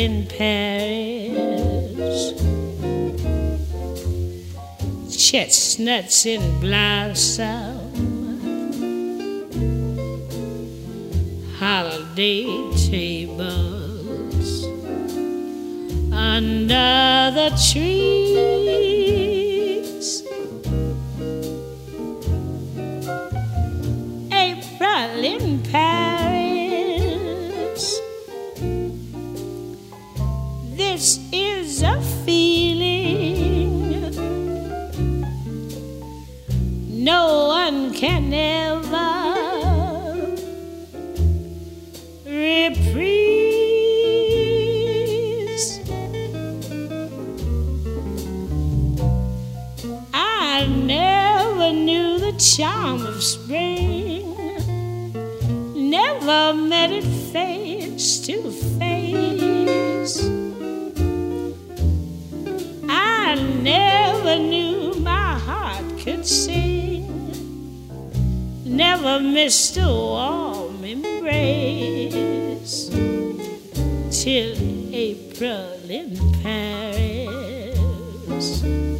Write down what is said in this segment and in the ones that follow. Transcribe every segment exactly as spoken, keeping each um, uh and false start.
in Paris, chestnuts in blossom, holiday tables under the trees. April in Paris, this is a feeling no one can ever reprise. I never knew the charm of spring, never met it face to face. I never knew my heart could sing, never missed a warm embrace till April in Paris.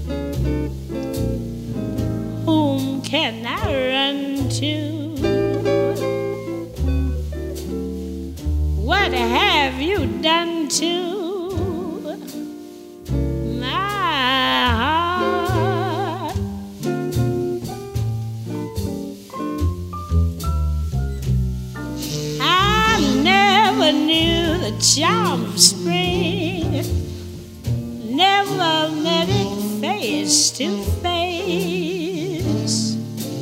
Whom can I run to? What have you done to my heart? I never knew the charm of spring, never met it face to face.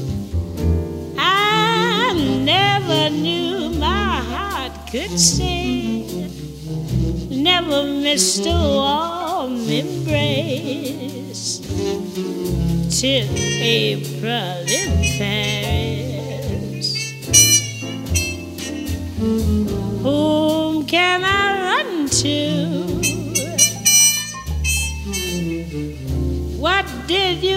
I never knew my heart could sing, never missed a warm embrace till April in Paris. Whom can I run to? What did you